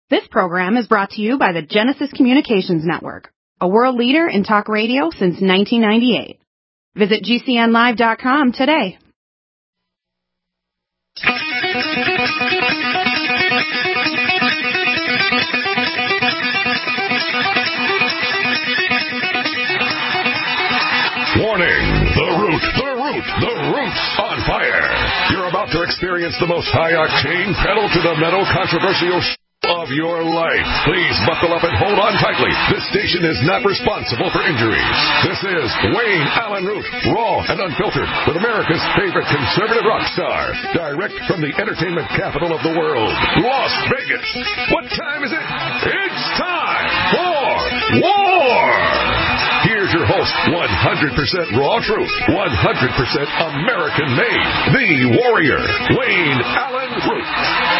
This program is brought to you by the Genesis Communications Network, a world leader in talk radio since 1998. Visit GCNlive.com today. Warning! The root's on fire. You're about to experience the most high-octane, pedal-to-the-metal controversial of your life. Please buckle up and hold on tightly. This station is not responsible for injuries. This is Wayne Allen Root, raw and unfiltered, with America's favorite conservative rock star, direct from the entertainment capital of the world, Las Vegas. What time is it? It's time for war! Here's your host, 100% raw truth, 100% American made, the warrior, Wayne Allen Root.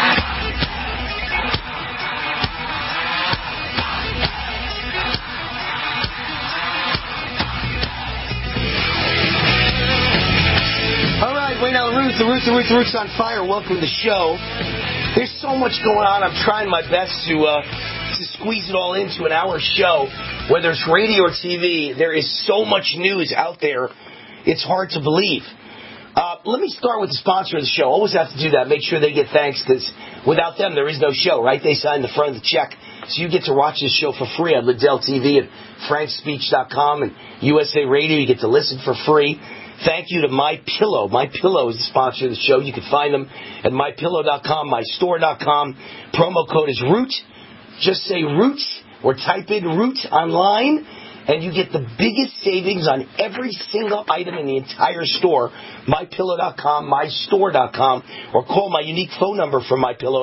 All right, Wayne Allen Root, the Root's on fire. Welcome to the show. There's so much going on. I'm trying my best to squeeze it all into an hour show. Whether it's radio or TV, there is so much news out there, it's hard to believe. Let me start with the sponsor of the show. Always have to do that. Make sure they get thanks, because without them, there is no show, right? They signed the front of the check. So you get to watch this show for free on Liddell TV at frankspeech.com and USA Radio. You get to listen for free. Thank you to MyPillow. MyPillow is the sponsor of the show. You can find them at mypillow.com, mystore.com. Promo code is ROOT. Just say ROOTS or type in ROOT online, and you get the biggest savings on every single item in the entire store. MyPillow.com, mystore.com, or call my unique phone number from MyPillow,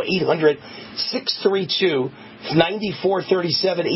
800-632-9437,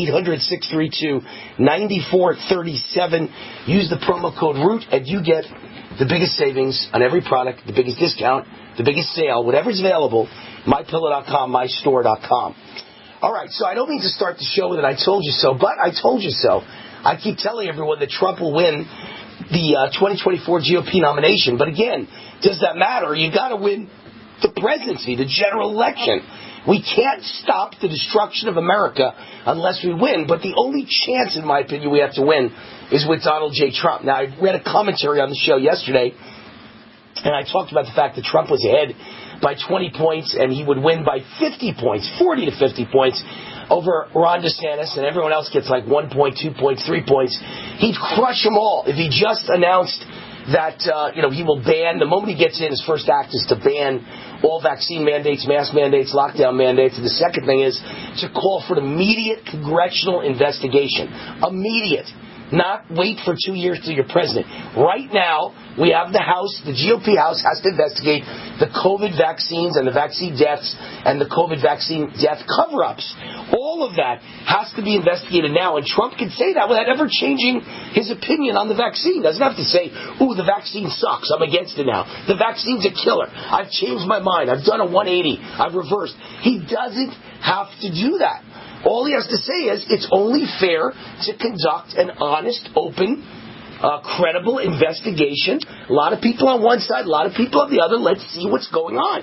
800-632-9437. Use the promo code ROOT, and you get the biggest savings on every product, the biggest discount, the biggest sale, whatever's available. MyPillow.com, mystore.com. All right, so I don't mean to start the show with an I told you so, but I told you so. I keep telling everyone that Trump will win the 2024 GOP nomination. But again, does that matter? You got to win the presidency, the general election. We can't stop the destruction of America unless we win. But the only chance, in my opinion, we have to win is with Donald J. Trump. Now, I read a commentary on the show yesterday, and I talked about the fact that Trump was ahead by 20 points, and he would win by 50 points, 40 to 50 points over Ron DeSantis, and everyone else gets like 1 point, 2 points, 3 points. He'd crush them all if he just announced that, he will ban, the moment he gets in, his first act is to ban all vaccine mandates, mask mandates, lockdown mandates. And the second thing is to call for an immediate congressional investigation. Immediate. Not wait for 2 years till you're president. Right now, we have the House, the GOP House has to investigate the COVID vaccines and the vaccine deaths and the COVID vaccine death cover-ups. All of that has to be investigated now, and Trump can say that without ever changing his opinion on the vaccine. Doesn't have to say, ooh, the vaccine sucks, I'm against it now. The vaccine's a killer. I've changed my mind. I've done a 180. I've reversed. He doesn't have to do that. All he has to say is it's only fair to conduct an honest, open, credible investigation. A lot of people on one side, a lot of people on the other. Let's see what's going on.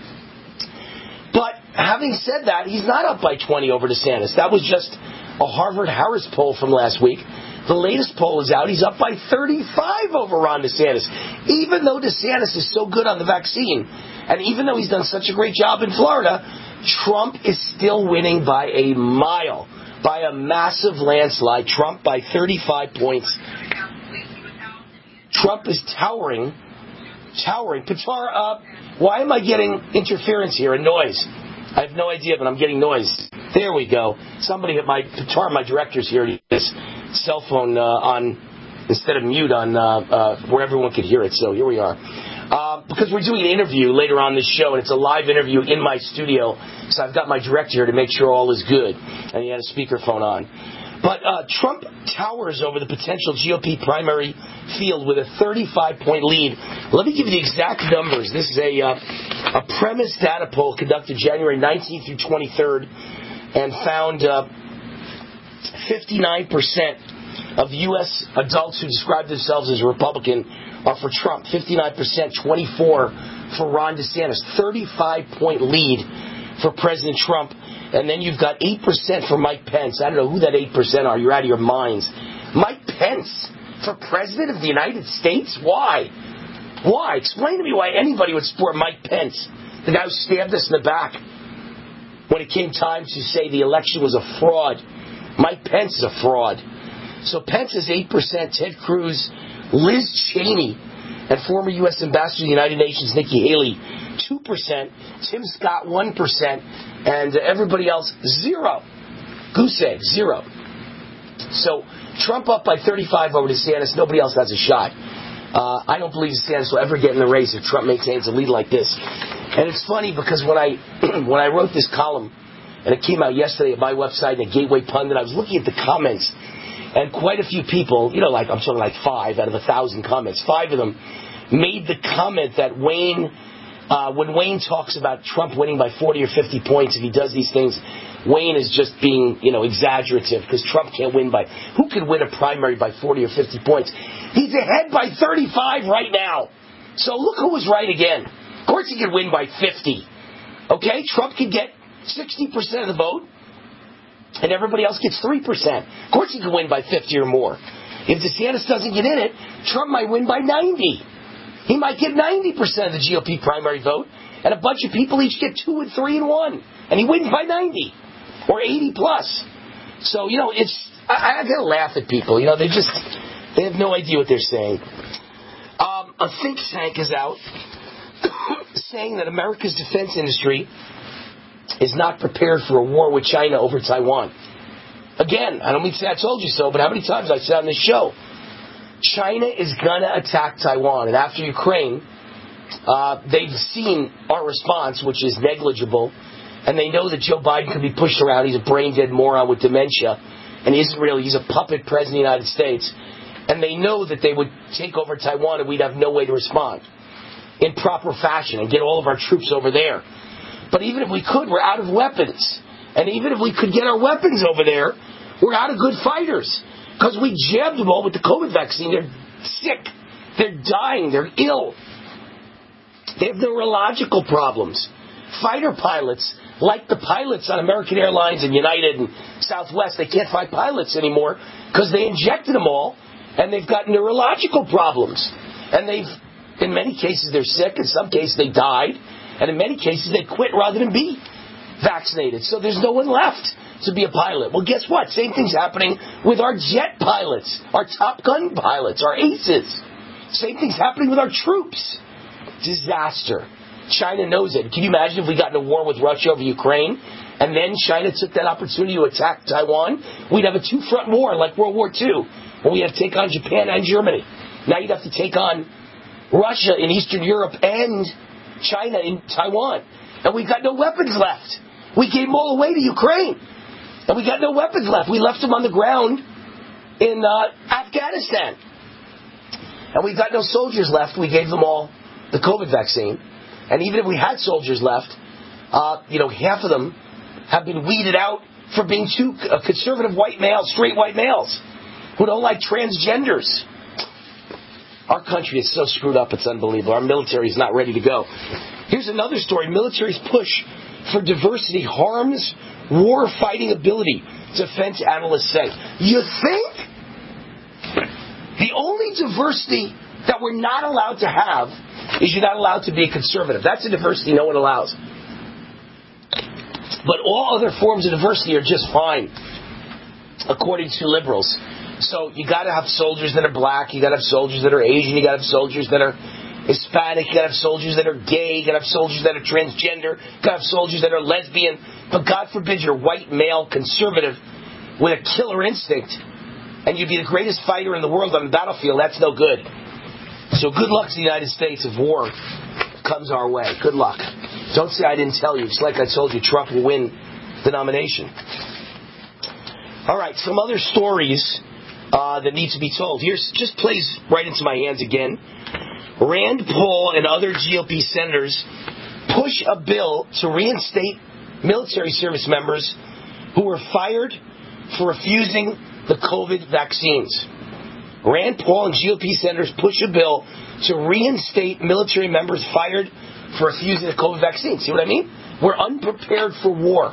But having said that, he's not up by 20 over DeSantis. That was just a Harvard-Harris poll from last week. The latest poll is out. He's up by 35 over Ron DeSantis. Even though DeSantis is so good on the vaccine, and even though he's done such a great job in Florida, Trump is still winning by a mile, by a massive landslide. Trump by 35 points. Trump is towering. Pitar, why am I getting interference here and noise? I have no idea, but I'm getting noise. There we go. Somebody at Pitar, my director's here, his cell phone on instead of mute on where everyone could hear it. So here we are. Because we're doing an interview later on this show, and it's a live interview in my studio, so I've got my director here to make sure all is good, and he had a speakerphone on. But Trump towers over the potential GOP primary field with a 35-point lead. Let me give you the exact numbers. This is a premise data poll conducted January 19th through 23rd, and found 59% of U.S. adults who describe themselves as Republican are for Trump. 59%, 24% for Ron DeSantis. 35-point lead for President Trump. And then you've got 8% for Mike Pence. I don't know who that 8% are. You're out of your minds. Mike Pence for President of the United States? Why? Why? Explain to me why anybody would support Mike Pence, the guy who stabbed us in the back when it came time to say the election was a fraud. Mike Pence is a fraud. So Pence is 8%, Ted Cruz, Liz Cheney, and former U.S. Ambassador to the United Nations, Nikki Haley, 2%, Tim Scott, 1%, and everybody else, 0. Goose egg, 0. So Trump up by 35 over DeSantis. Nobody else has a shot. I don't believe DeSantis will ever get in the race if Trump maintains a lead like this. And it's funny because when I wrote this column, and it came out yesterday at my website, at Gateway Pundit, I was looking at the comments, and quite a few people, like I'm talking like 5 out of 1,000 comments, 5 of them made the comment that Wayne, when Wayne talks about Trump winning by 40 or 50 points, if he does these things, Wayne is just being, exaggerative because Trump can't win by... Who could win a primary by 40 or 50 points? He's ahead by 35 right now. So look who was right again. Of course he could win by 50. Okay? Trump could get 60% of the vote, and everybody else gets 3%. Of course he could win by 50 or more. If DeSantis doesn't get in it, Trump might win by 90. He might get 90% of the GOP primary vote, and a bunch of people each get 2 and 3 and 1, and he wins by 90 or 80 plus. So I gotta laugh at people. They have no idea what they're saying. A think tank is out saying that America's defense industry is not prepared for a war with China over Taiwan. Again, I don't mean to say I told you so, but how many times I said on this show, China is going to attack Taiwan. And after Ukraine, they've seen our response, which is negligible, and they know that Joe Biden can be pushed around. He's a brain-dead moron with dementia, and he isn't really. He's a puppet president of the United States. And they know that they would take over Taiwan and we'd have no way to respond in proper fashion and get all of our troops over there. But even if we could, we're out of weapons. And even if we could get our weapons over there, we're out of good fighters. Because we jabbed them all with the COVID vaccine. They're sick. They're dying. They're ill. They have neurological problems. Fighter pilots, like the pilots on American Airlines and United and Southwest, they can't find pilots anymore because they injected them all, and they've got neurological problems. And in many cases, they're sick. In some cases, they died. And in many cases, they quit rather than be vaccinated. So there's no one left to be a pilot. Well, guess what? Same thing's happening with our jet pilots, our Top Gun pilots, our aces. Same thing's happening with our troops. Disaster. China knows it. Can you imagine if we got in a war with Russia over Ukraine, and then China took that opportunity to attack Taiwan? We'd have a two-front war like World War II, where we had to take on Japan and Germany. Now you'd have to take on Russia in Eastern Europe and China in Taiwan. And we've got no weapons left. We gave them all away to Ukraine. And we got no weapons left. We left them on the ground in Afghanistan. And we've got no soldiers left. We gave them all the COVID vaccine. And even if we had soldiers left, half of them have been weeded out for being too conservative white males, straight white males, who don't like transgenders. Our country is so screwed up, it's unbelievable. Our military is not ready to go. Here's another story. Military's push for diversity harms war-fighting ability, defense analysts say. You think? The only diversity that we're not allowed to have is you're not allowed to be a conservative. That's a diversity no one allows. But all other forms of diversity are just fine, according to liberals. So you got to have soldiers that are black, you got to have soldiers that are Asian, you got to have soldiers that are Hispanic, you got to have soldiers that are gay, you got to have soldiers that are transgender, you got to have soldiers that are lesbian. But God forbid you're white, male, conservative with a killer instinct, and you'd be the greatest fighter in the world on the battlefield. That's no good. So good luck to the United States if war comes our way. Good luck. Don't say I didn't tell you. Just like I told you, Trump will win the nomination. All right, some other stories that need to be told. Here's just plays right into my hands again. Rand Paul and other GOP senators push a bill to reinstate military service members who were fired for refusing the COVID vaccines. Rand Paul and GOP senators push a bill to reinstate military members fired for refusing the COVID vaccine. See what I mean? We're unprepared for war.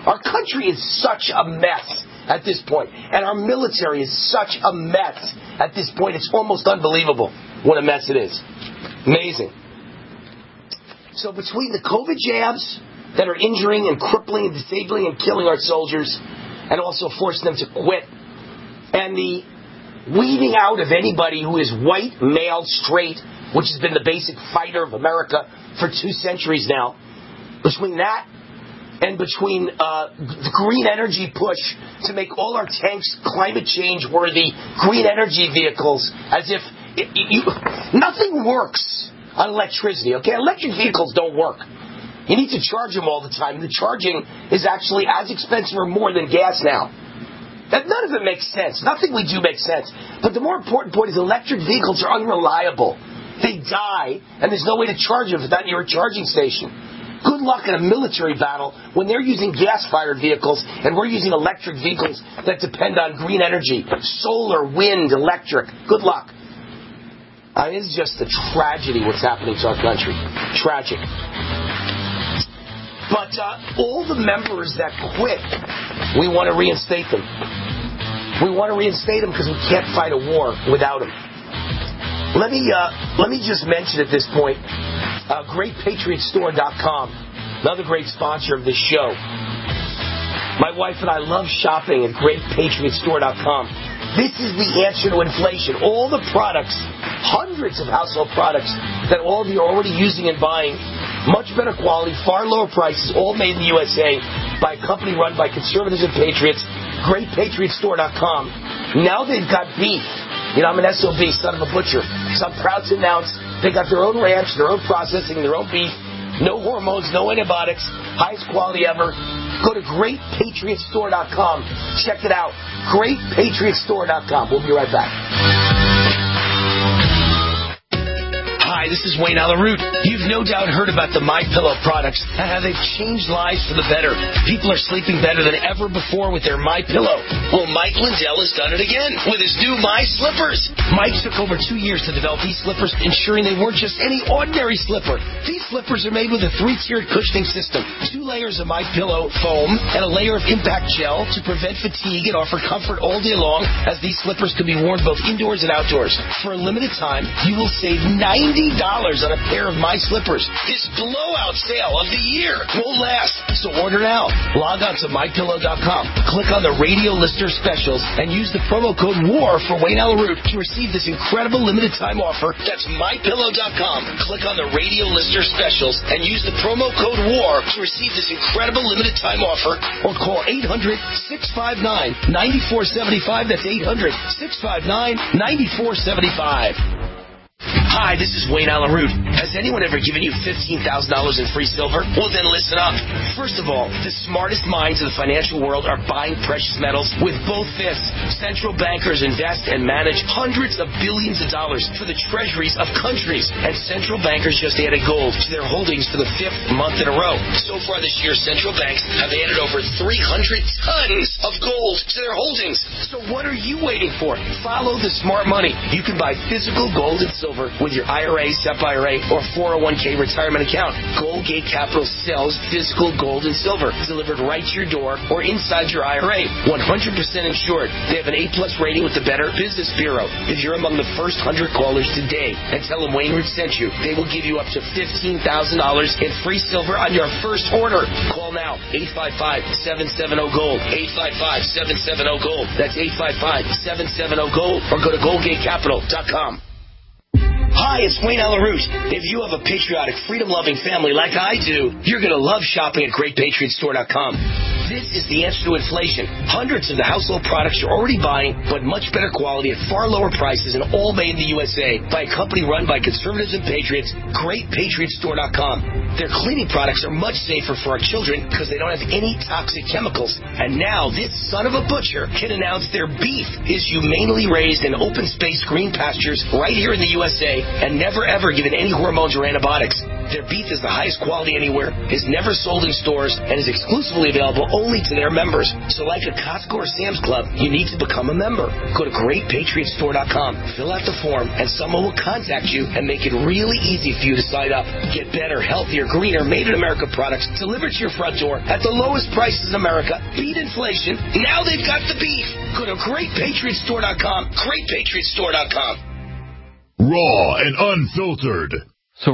Our country is such a mess at this point, and our military is such a mess at this point. It's almost unbelievable what a mess it is. Amazing. So between the COVID jabs that are injuring and crippling and disabling and killing our soldiers, and also forcing them to quit, and the weeding out of anybody who is white, male, straight, which has been the basic fighter of America for 2 centuries now, between that and between the green energy push to make all our tanks climate change worthy, green energy vehicles, as if nothing works on electricity, okay? Electric vehicles don't work. You need to charge them all the time. The charging is actually as expensive or more than gas now. None of it makes sense. Nothing we do makes sense. But the more important point is electric vehicles are unreliable. They die, and there's no way to charge them without near a charging station. Good luck in a military battle when they're using gas-fired vehicles and we're using electric vehicles that depend on green energy, solar, wind, electric. Good luck. It's just a tragedy what's happening to our country. Tragic. But all the members that quit, we want to reinstate them. We want to reinstate them because we can't fight a war without them. Let me just mention at this point, GreatPatriotStore.com, another great sponsor of this show. My wife and I love shopping at GreatPatriotStore.com. This is the answer to inflation. All the products, hundreds of household products that all of you are already using and buying, much better quality, far lower prices, all made in the USA by a company run by conservatives and patriots, GreatPatriotStore.com. Now they've got beef. You know, I'm an SOB, son of a butcher. So I'm proud to announce they got their own ranch, their own processing, their own beef, no hormones, no antibiotics, highest quality ever. Go to GreatPatriotStore.com. Check it out. GreatPatriotStore.com. We'll be right back. Hi, this is Wayne Allyn Root. You've no doubt heard about the MyPillow products and how they've changed lives for the better. People are sleeping better than ever before with their MyPillow. Well, Mike Lindell has done it again with his new My Slippers. Mike took over 2 years to develop these slippers, ensuring they weren't just any ordinary slipper. These slippers are made with a 3-tiered cushioning system, 2 layers of MyPillow foam, and a layer of impact gel to prevent fatigue and offer comfort all day long, as these slippers can be worn both indoors and outdoors. For a limited time, you will save $90 on a pair of My Slippers. This blowout sale of the year won't last, so order now. Log on to MyPillow.com, click on the radio listener specials, and use the promo code WAR for Wayne Allyn Root to receive this incredible limited time offer. That's MyPillow.com. Click on the radio listener specials and use the promo code WAR to receive this incredible limited time offer, or call 800-659-9475. That's 800-659-9475. Hi, this is Wayne Allyn Root. Has anyone ever given you $15,000 in free silver? Well, then listen up. First of all, the smartest minds of the financial world are buying precious metals with both fists. Central bankers invest and manage hundreds of billions of dollars for the treasuries of countries. And central bankers just added gold to their holdings for the 5th month in a row. So far this year, central banks have added over 300 tons of gold to their holdings. So what are you waiting for? Follow the smart money. You can buy physical gold and silver with your IRA, SEP IRA, or 401k retirement account. Goldgate Capital sells physical gold and silver delivered right to your door or inside your IRA. 100% insured. They have an A+ rating with the Better Business Bureau. If you're among the first 100 callers today and tell them Wayne Root sent you, they will give you up to $15,000 in free silver on your first order. Call now. 855-770-GOLD. 855-770-GOLD. That's 855-770-GOLD. Or go to GoldgateCapital.com. Hi, it's Wayne Allyn Root. If you have a patriotic, freedom-loving family like I do, you're going to love shopping at GreatPatriotStore.com. This is the answer to inflation. Hundreds of the household products you're already buying, but much better quality at far lower prices and all made in the USA by a company run by conservatives and patriots, GreatPatriotStore.com. Their cleaning products are much safer for our children because they don't have any toxic chemicals. And now this son of a butcher can announce their beef is humanely raised in open space green pastures right here in the USA and never ever given any hormones or antibiotics. Their beef is the highest quality anywhere, is never sold in stores, and is exclusively available only to their members. So like a Costco or Sam's Club, you need to become a member. Go to GreatPatriotStore.com, fill out the form, and someone will contact you and make it really easy for you to sign up. Get better, healthier, greener, made-in-America products delivered to your front door at the lowest prices in America. Beat inflation. Now they've got the beef. Go to GreatPatriotStore.com, GreatPatriotStore.com. Raw and unfiltered. So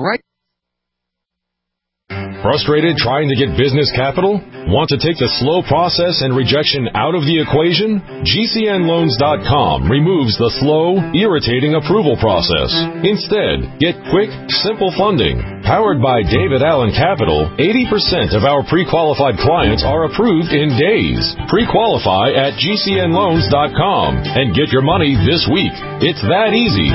Frustrated trying to get business capital? Want to take the slow process and rejection out of the equation? GCNLoans.com removes the slow, irritating approval process. Instead, get quick, simple funding. Powered by David Allen Capital, 80% of our pre-qualified clients are approved in days. Pre-qualify at GCNLoans.com and get your money this week. It's that easy.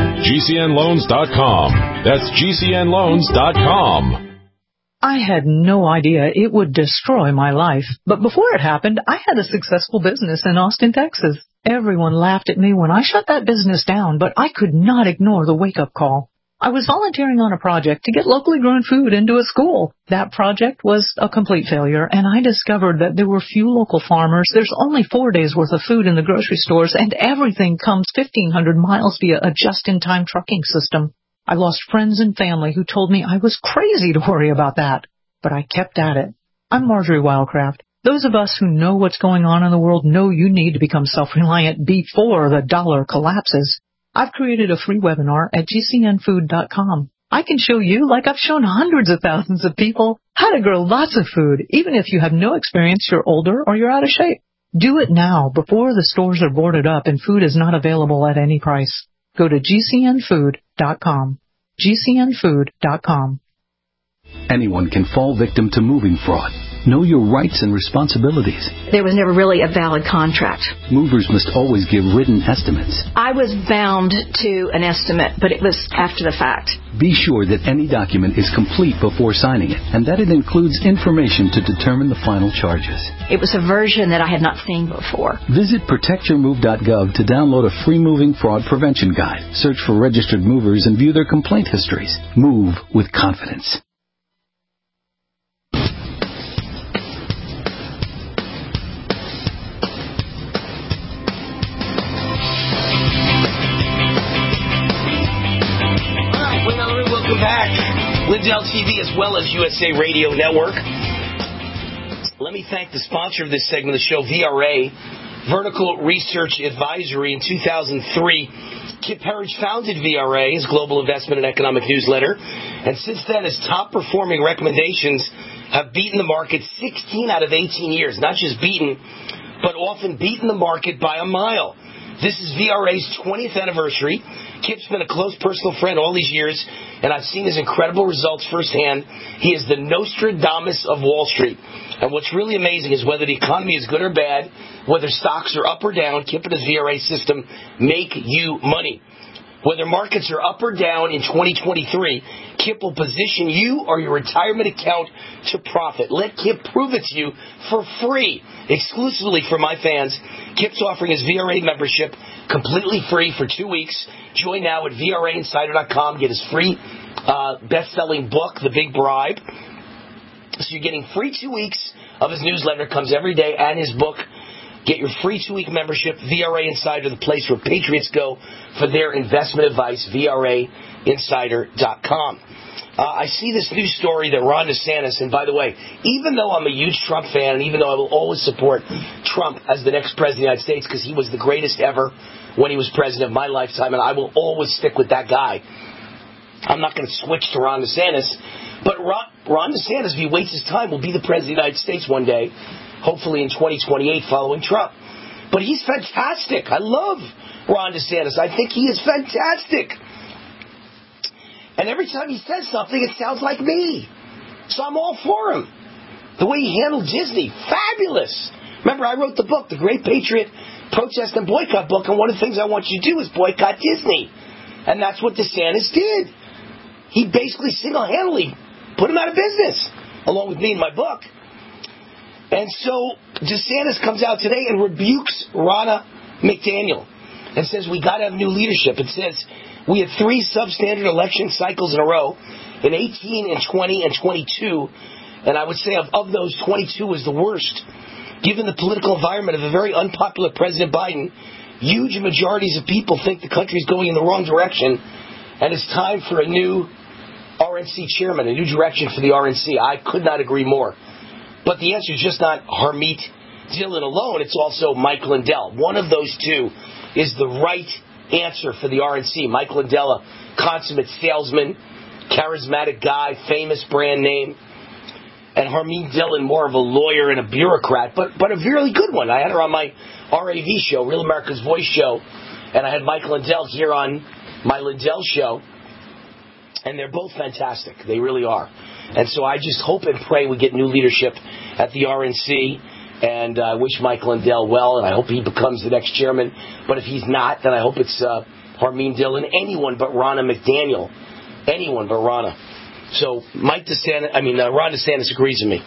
GCNLoans.com. That's GCNLoans.com. I had no idea it would destroy my life. But before it happened, I had a successful business in Austin, Texas. Everyone laughed at me when I shut that business down, but I could not ignore the wake-up call. I was volunteering on a project to get locally grown food into a school. That project was a complete failure, and I discovered that there were few local farmers. There's only 4 days' worth of food in the grocery stores, and everything comes 1,500 miles via a just-in-time trucking system. I lost friends and family who told me I was crazy to worry about that, but I kept at it. I'm Marjorie Wildcraft. Those of us who know what's going on in the world know you need to become self-reliant before the dollar collapses. I've created a free webinar at GCNfood.com. I can show you, like I've shown hundreds of thousands of people, how to grow lots of food, even if you have no experience, you're older, or you're out of shape. Do it now, before the stores are boarded up and food is not available at any price. Go to GCNfood.com. GCNfood.com. anyone can fall victim to moving fraud. Know your rights and responsibilities. There was never really a valid contract. Movers must always give written estimates. I was bound to an estimate, but it was after the fact. Be sure that any document is complete before signing it, and that it includes information to determine the final charges. It was a version that I had not seen before. Visit protectyourmove.gov to download a free moving fraud prevention guide. Search for registered movers and view their complaint histories. Move with confidence. Back, Lindell TV as well as USA Radio Network. Let me thank the sponsor of this segment of the show, VRA, Vertical Research Advisory. In 2003, Kip Herriage founded VRA, his global investment and economic newsletter, and since then his top-performing recommendations have beaten the market 16 out of 18 years. Not just beaten, but often beaten the market by a mile. This is VRA's 20th anniversary. Kip's been a close personal friend all these years, and I've seen his incredible results firsthand. He is the Nostradamus of Wall Street. And what's really amazing is whether the economy is good or bad, whether stocks are up or down, Kip and his VRA system make you money. Whether markets are up or down in 2023, Kip will position you or your retirement account to profit. Let Kip prove it to you for free, exclusively for my fans. Kip's offering his VRA membership completely free for 2 weeks. Join now at VRAinsider.com. Get his free best-selling book, The Big Bribe. So you're getting free 2 weeks of his newsletter, comes every day, and his book. Get your free 2-week membership, VRA Insider, the place where patriots go for their investment advice, VRAinsider.com. I see this new story that Ron DeSantis, and by the way, even though I'm a huge Trump fan, and even though I will always support Trump as the next president of the United States because he was the greatest ever when he was president of my lifetime, and I will always stick with that guy. I'm not going to switch to Ron DeSantis. But Ron DeSantis, if he waits his time, will be the president of the United States one day, hopefully in 2028 following Trump. But he's fantastic. I love Ron DeSantis. I think he is fantastic. And every time he says something, it sounds like me. So I'm all for him. The way he handled Disney, fabulous. Remember, I wrote the book, The Great Patriot Protest and Boycott book, and one of the things I want you to do is boycott Disney. And that's what DeSantis did. He basically single-handedly put him out of business, along with me in my book. And so DeSantis comes out today and rebukes Ronna McDaniel and says we got to have new leadership. It says we had 3 substandard election cycles in a row, in 18 and 20 and 22, and I would say of those, 22 was the worst. Given the political environment of a very unpopular President Biden, huge majorities of people think the country is going in the wrong direction, and it's time for a new RNC chairman, a new direction for the RNC. I could not agree more. But the answer is just not Harmeet Dillon alone. It's also Mike Lindell. One of those two is the right answer for the RNC. Mike Lindell, a consummate salesman, charismatic guy, famous brand name. And Harmeet Dillon, more of a lawyer and a bureaucrat, but a really good one. I had her on my RAV show, Real America's Voice show, and I had Mike Lindell here on my Lindell show. And they're both fantastic. They really are. And so I just hope and pray we get new leadership at the RNC. And I wish Mike Lindell well, and I hope he becomes the next chairman. But if he's not, then I hope it's Harmeet Dillon. Anyone but Ronna McDaniel. Anyone but Ronna. So Ron DeSantis agrees with me.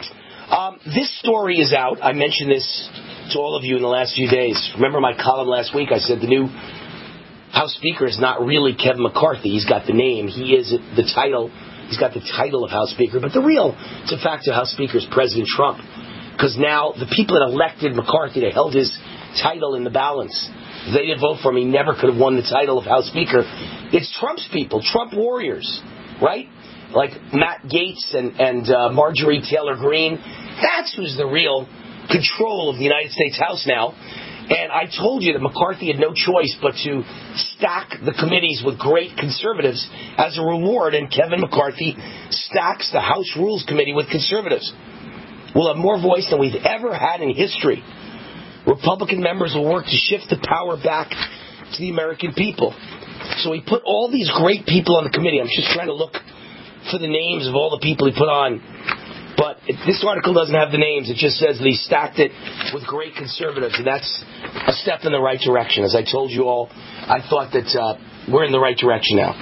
This story is out. I mentioned this to all of you in the last few days. Remember my column last week? I said the new House Speaker is not really Kevin McCarthy. He's got the name. He is the title. He's got the title of House Speaker. But the real de facto House Speaker is President Trump. Because now the people that elected McCarthy, they held his title in the balance. If they didn't vote for him, he never could have won the title of House Speaker. It's Trump's people, Trump warriors, right? Like Matt Gaetz and Marjorie Taylor Greene. That's who's the real control of the United States House now. And I told you that McCarthy had no choice but to stack the committees with great conservatives as a reward, and Kevin McCarthy stacks the House Rules Committee with conservatives. We'll have more voice than we've ever had in history. Republican members will work to shift the power back to the American people. So he put all these great people on the committee. I'm just trying to look for the names of all the people he put on. But this article doesn't have the names. It just says that he stacked it with great conservatives, and that's a step in the right direction. As I told you all, I thought that we're in the right direction now.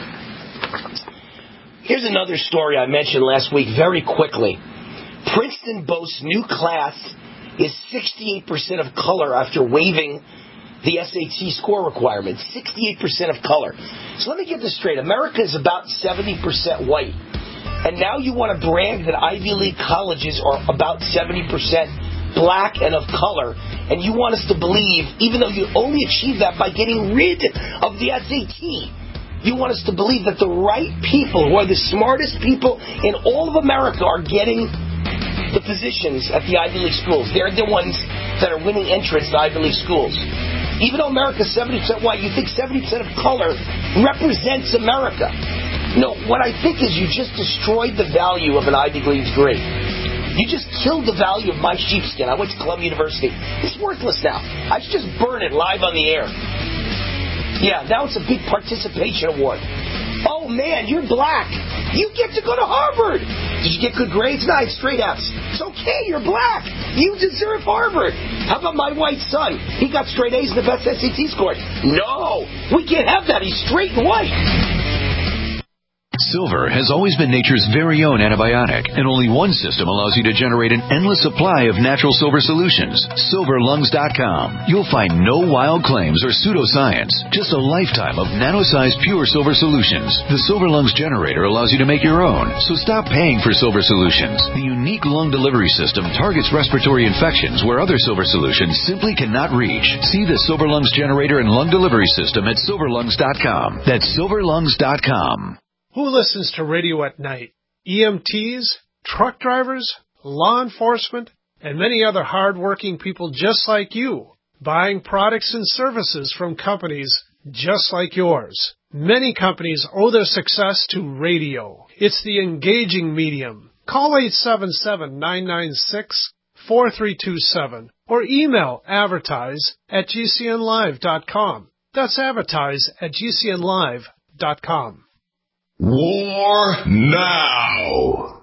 Here's another story I mentioned last week very quickly. Princeton boasts new class is 68% of color after waiving the SAT score requirement. 68% of color. So let me get this straight. America is about 70% white. And now you want to brag that Ivy League colleges are about 70% black and of color. And you want us to believe, even though you only achieve that by getting rid of the SAT, you want us to believe that the right people, who are the smartest people in all of America, are getting the positions at the Ivy League schools. They're the ones that are winning entrance to Ivy League schools. Even though America's 70% white, you think 70% of color represents America. No, what I think is you just destroyed the value of an Ivy League degree. You just killed the value of my sheepskin. I went to Columbia University. It's worthless now. I should just burn it live on the air. Yeah, now it's a big participation award. Oh, man, you're black. You get to go to Harvard. Did you get good grades? No, straight F's. It's okay, you're black. You deserve Harvard. How about my white son? He got straight A's and the best SAT scores. No, we can't have that. He's straight and white. Silver has always been nature's very own antibiotic, and only one system allows you to generate an endless supply of natural silver solutions. SilverLungs.com. You'll find no wild claims or pseudoscience, just a lifetime of nano-sized pure silver solutions. The Silver Lungs generator allows you to make your own, so stop paying for silver solutions. The unique lung delivery system targets respiratory infections where other silver solutions simply cannot reach. See the Silver Lungs generator and lung delivery system at SilverLungs.com. That's SilverLungs.com. Who listens to radio at night? EMTs, truck drivers, law enforcement, and many other hard-working people just like you, buying products and services from companies just like yours. Many companies owe their success to radio. It's the engaging medium. Call 877-996-4327 or email advertise@gcnlive.com. That's advertise@gcnlive.com. War now.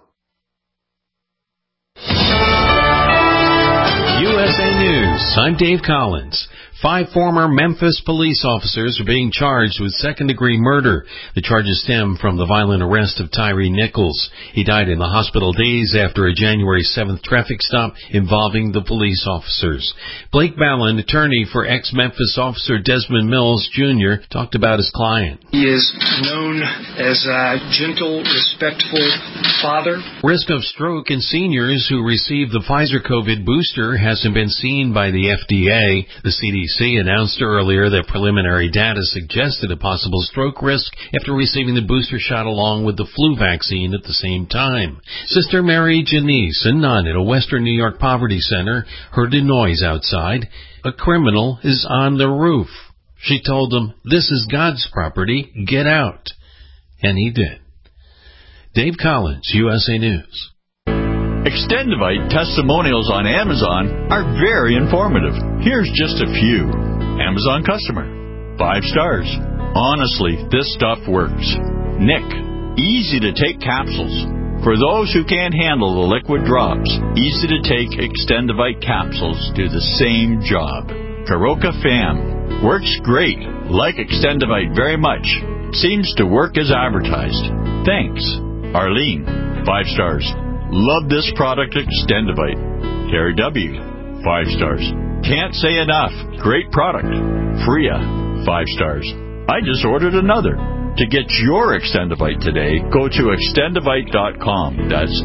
USA News. I'm Dave Collins. 5 former Memphis police officers are being charged with second-degree murder. The charges stem from the violent arrest of Tyree Nichols. He died in the hospital days after a January 7th traffic stop involving the police officers. Blake Ballin, attorney for ex-Memphis officer Desmond Mills, Jr., talked about his client. He is known as a gentle, respectful father. Risk of stroke in seniors who received the Pfizer COVID booster hasn't been seen by the FDA. The CDC announced earlier that preliminary data suggested a possible stroke risk after receiving the booster shot along with the flu vaccine at the same time. Sister Mary Janice, a nun at a Western New York poverty center, heard a noise outside. A criminal is on the roof. She told him, "This is God's property. Get out." And he did. Dave Collins, USA News. Extendivite testimonials on Amazon are very informative. Here's just a few. Amazon customer. 5 stars. Honestly, this stuff works. Nick. Easy to take capsules. For those who can't handle the liquid drops, easy to take Extendivite capsules do the same job. Karoka Fam. Works great. Like Extendivite very much. Seems to work as advertised. Thanks. Arlene. 5 stars. Love this product, Extendivite. Terry W. 5 stars. Can't say enough. Great product. Freya. 5 stars. I just ordered another. To get your Extendivite today, go to Extendivite.com. That's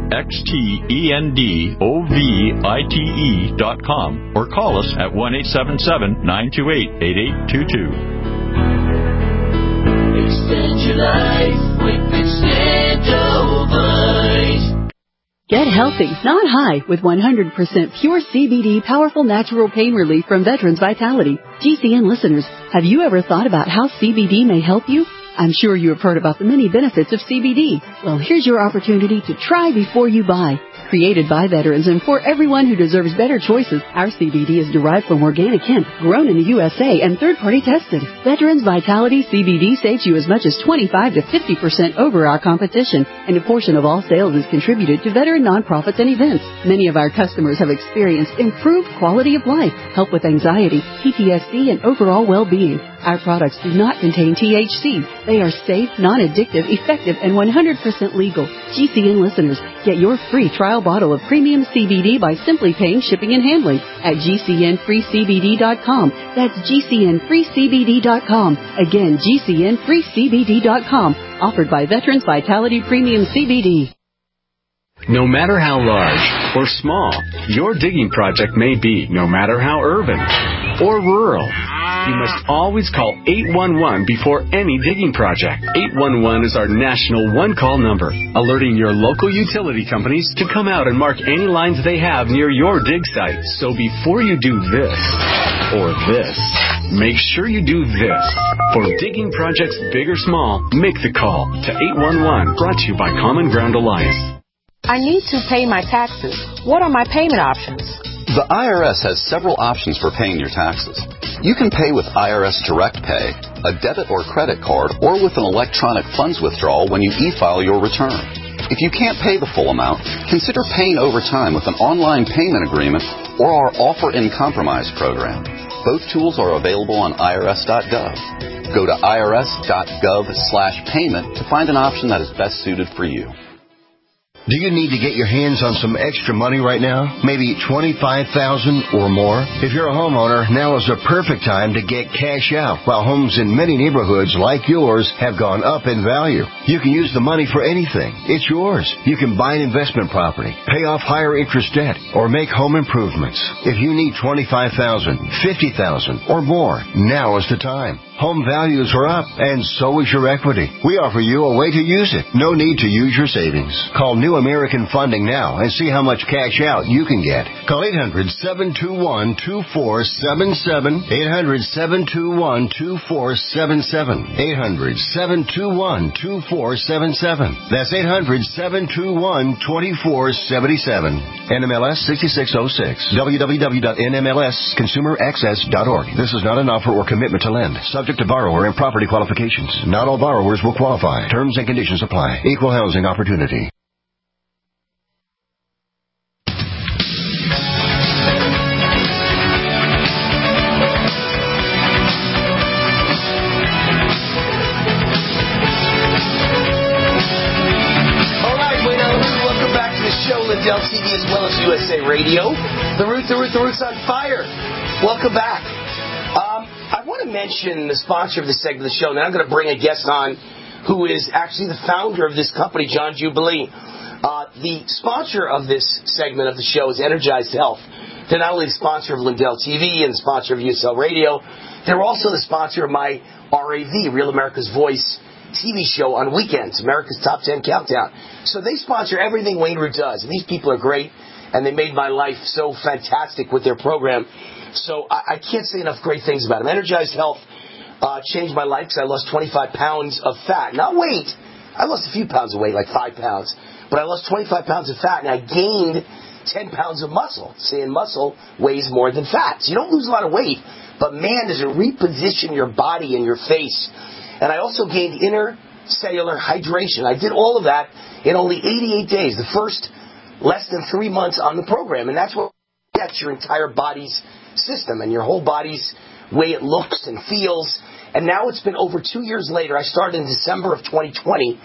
XTENDOVITE.com or call us at 1-877-928-8822. Extend your life with Extendivite. Get healthy, not high, with 100% pure CBD powerful natural pain relief from Veterans Vitality. GCN listeners, have you ever thought about how CBD may help you? I'm sure you have heard about the many benefits of CBD. Well, here's your opportunity to try before you buy. Created by veterans and for everyone who deserves better choices, our CBD is derived from organic hemp, grown in the USA and third-party tested. Veterans Vitality CBD saves you as much as 25 to 50% over our competition, and a portion of all sales is contributed to veteran nonprofits and events. Many of our customers have experienced improved quality of life, help with anxiety, PTSD, and overall well-being. Our products do not contain THC. They are safe, non-addictive, effective, and 100% legal. GCN listeners, get your free trial bottle of premium CBD by simply paying shipping and handling at GCNFreeCBD.com. That's GCNFreeCBD.com. Again, GCNFreeCBD.com. Offered by Veterans Vitality Premium CBD. No matter how large or small your digging project may be, no matter how urban or rural, you must always call 811 before any digging project. 811 is our national one-call number, alerting your local utility companies to come out and mark any lines they have near your dig site. So before you do this or this, make sure you do this. For digging projects big or small, make the call to 811. Brought to you by Common Ground Alliance. I need to pay my taxes. What are my payment options? The IRS has several options for paying your taxes. You can pay with IRS Direct Pay, a debit or credit card, or with an electronic funds withdrawal when you e-file your return. If you can't pay the full amount, consider paying over time with an online payment agreement or our Offer in Compromise program. Both tools are available on irs.gov. Go to irs.gov/payment to find an option that is best suited for you. Do you need to get your hands on some extra money right now? Maybe $25,000 or more? If you're a homeowner, now is the perfect time to get cash out. While homes in many neighborhoods like yours have gone up in value, you can use the money for anything. It's yours. You can buy an investment property, pay off higher interest debt, or make home improvements. If you need $25,000, $50,000, or more, now is the time. Home values are up, and so is your equity. We offer you a way to use it. No need to use your savings. Call New American Funding now and see how much cash out you can get. Call 800-721-2477. 800-721-2477. 800-721-2477. That's 800-721-2477. NMLS 6606. www.nmlsconsumeraccess.org. This is not an offer or commitment to lend. Subject to borrower and property qualifications. Not all borrowers will qualify. Terms and conditions apply. Equal housing opportunity. WUSA Radio. The Root's on fire. Welcome back. I want to mention the sponsor of this segment of the show, and then I'm going to bring a guest on who is actually the founder of this company, John Jubilee. The sponsor of this segment of the show is Energized Health. They're not only the sponsor of Lindell TV and the sponsor of USL Radio, they're also the sponsor of my RAV, Real America's Voice TV show on weekends, America's Top 10 Countdown. So they sponsor everything Wayne Root does. And these people are great, and they made my life so fantastic with their program. So I can't say enough great things about them. Energized Health changed my life because I lost 25 pounds of fat. Not weight. I lost a few pounds of weight, like 5 pounds. But I lost 25 pounds of fat, and I gained 10 pounds of muscle. Saying muscle weighs more than fat. So you don't lose a lot of weight, but man, does it reposition your body and your face. And I also gained intercellular hydration. I did all of that in only 88 days, the first less than 3 months on the program. And that's what gets your entire body's system and your whole body's way it looks and feels. And now it's been over 2 years later. I started in December of 2020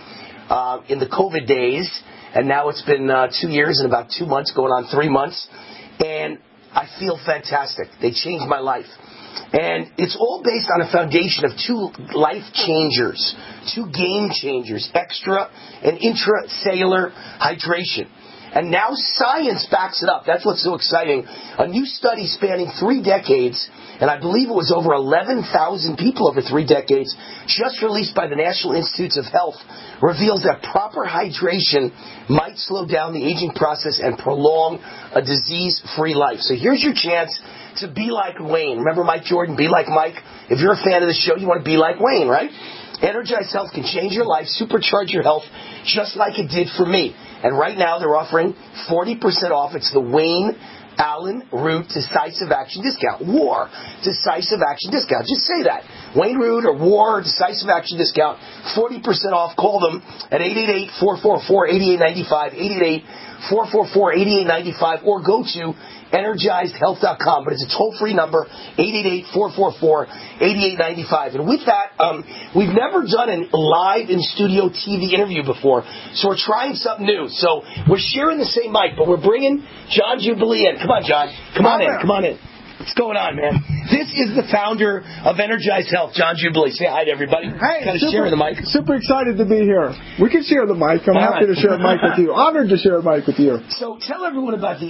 in the COVID days. And now it's been 2 years and about 2 months, going on 3 months. And I feel fantastic. They changed my life. And it's all based on a foundation of two life changers, two game changers, extra and intracellular hydration. And now science backs it up. That's what's so exciting. A new study spanning 3 decades, and I believe it was over 11,000 people over 3 decades, just released by the National Institutes of Health, reveals that proper hydration might slow down the aging process and prolong a disease-free life. So here's your chance to be like Wayne. Remember Mike Jordan, be like Mike? If you're a fan of the show, you want to be like Wayne, right? Energized Health can change your life, supercharge your health, just like it did for me. And right now they're offering 40% off. It's the Wayne Allen Root Decisive Action Discount. WAR Decisive Action Discount. Just say that. Wayne Root or WAR Decisive Action Discount. 40% off. Call them at 888-444-8895. 888-444-8895. Or go to EnergizedHealth.com. But it's a toll-free number, 888-444-8895. And with that, we've never done a live in-studio TV interview before, so we're trying something new. So we're sharing the same mic, but we're bringing John Jubilee in. Come on, John. Come on in. Come on in. What's going on, man? This is the founder of Energized Health, John Jubilee. Say hi to everybody. Hey, kind of share the mic. Super excited to be here. We can share the mic. I'm happy to share a mic with you. Honored to share a mic with you. So tell everyone about the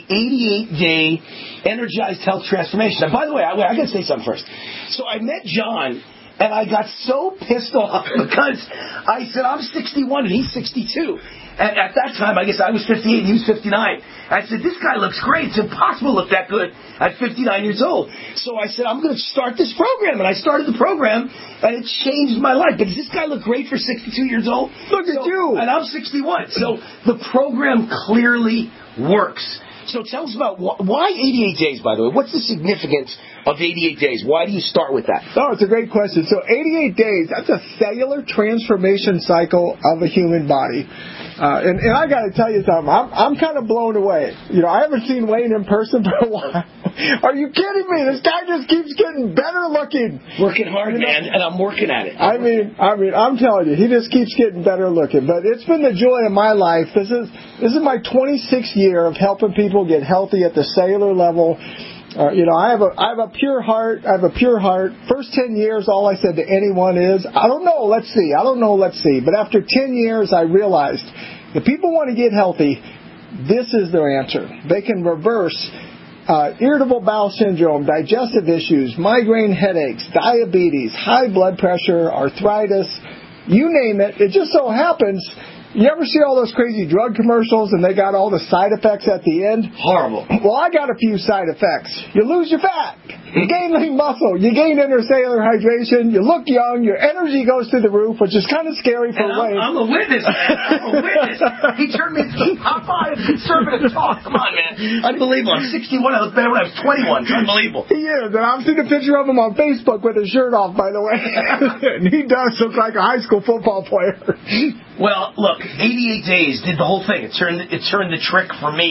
88-day Energized Health transformation. And by the way, I got to say something first. So I met John, and I got so pissed off because I said, I'm 61 and he's 62. And at that time, I guess I was 58 and he was 59. I said, this guy looks great. It's impossible to look that good at 59 years old. So I said, I'm going to start this program. And I started the program, and it changed my life. But does this guy look great for 62 years old? Look at you. And I'm 61. So the program clearly works. So tell us about why 88 days, by the way. What's the significance of 88 days? Why do you start with that? Oh, it's a great question. So 88 days, that's a cellular transformation cycle of a human body. And I got to tell you something. I'm kind of blown away. You know, I haven't seen Wayne in person for a while. Are you kidding me? This guy just keeps getting better looking. Working hard, man, and I'm working at it. I mean, I'm telling you, he just keeps getting better looking. But it's been the joy of my life. This is my 26th year of helping people get healthy at the cellular level. You know, I have a pure heart. I have a pure heart. First 10 years, all I said to anyone is, I don't know, let's see. I don't know, let's see. But after 10 years, I realized if people want to get healthy, this is their answer. They can reverse irritable bowel syndrome, digestive issues, migraine headaches, diabetes, high blood pressure, arthritis, you name it. It just so happens. You ever see all those crazy drug commercials and they got all the side effects at the end? Horrible. Well, I got a few side effects. You lose your fat. You gain lean muscle. You gain intercellular hydration. You look young. Your energy goes through the roof, which is kind of scary for Wayne. I'm a witness, man. I'm a witness. He turned me to Popeye of conservative talk. Come on, man. Unbelievable. I'm 61. I look better when I was 21. It's unbelievable. He is. And I've seen a picture of him on Facebook with his shirt off, by the way. And he does look like a high school football player. Well, look, 88 days did the whole thing. It turned the trick for me.